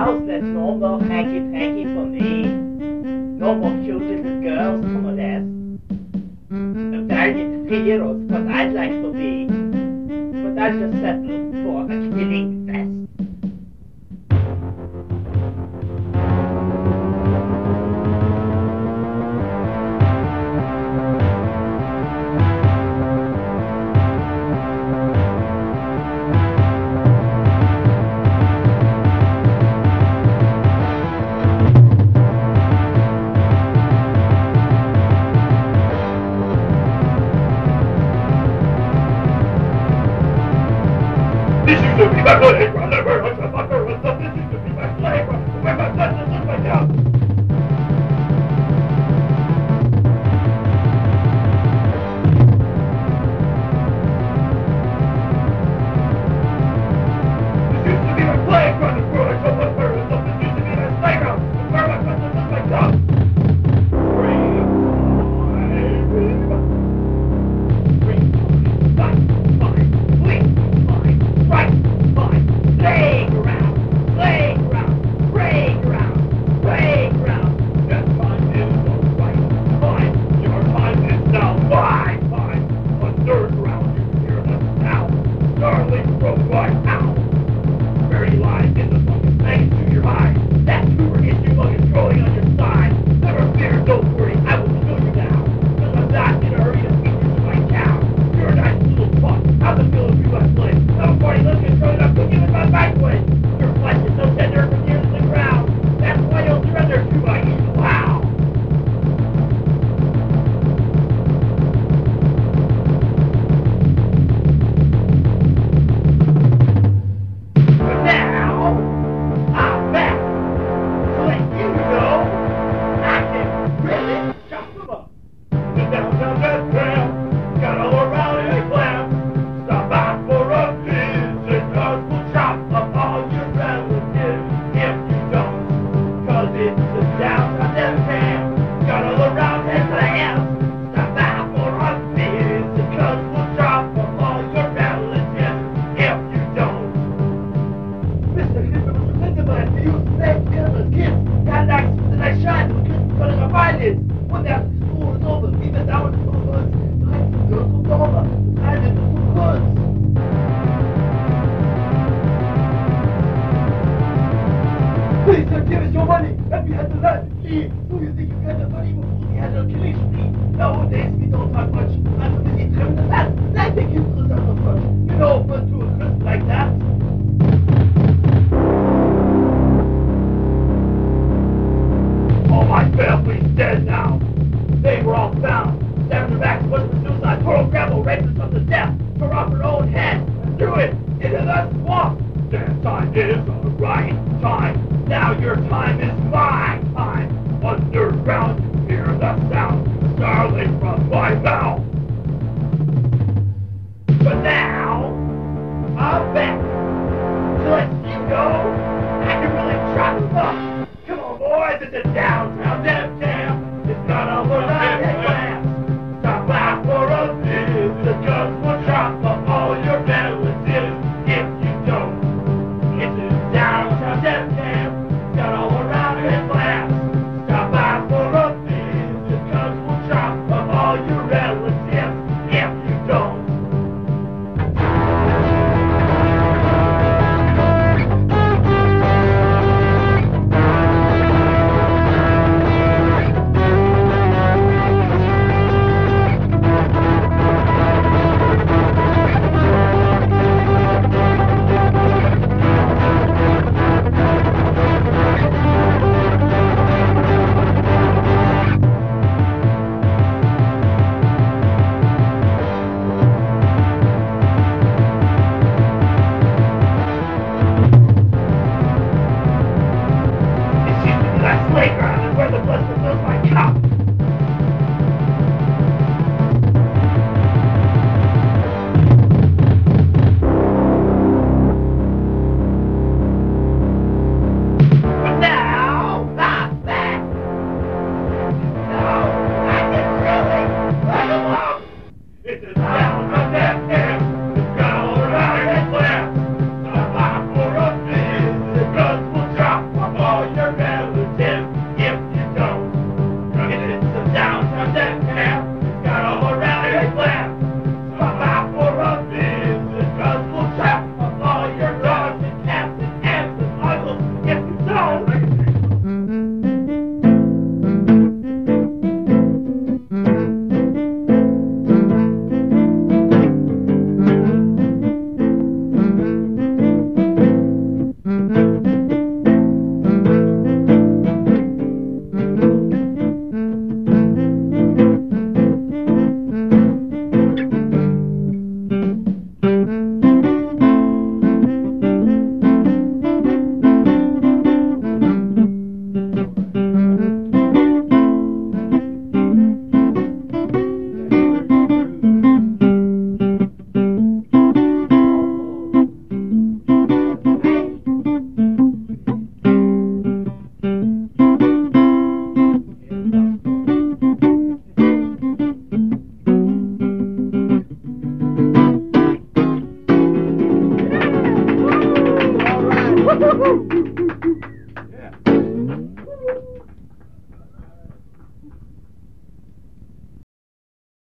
house that's no more hanky-panky for me. No more children and girls to molest. A valiant hero's what I'd like to be. But I'll just settle for a killing fest. This used to be my playground. Never hunt a fucker or something. This used to be my playground. Where my son lives right now. This used to be my playground. Where I told my parents something. This used to be my playground. Where my son lives right now. Please don't give us your money! And we had to let it leave! Who do you think you got the money before we had a killing spree? Nowadays we don't talk much. I'm busy trimming the fat. I think you deserve the first. You know, but to a crisp like that. All my family's dead now. They were all found. Stabbed in the back, was the suicide. Total gravel, raped us to death. Tore off her own head. Threw it into the swamp. Their time is the right time. Now your time is my time. Underground, you hear the sound. Snarling from my mouth. But now, I'm back. To let you know, I can really trust them. Come on, boys, it's a down.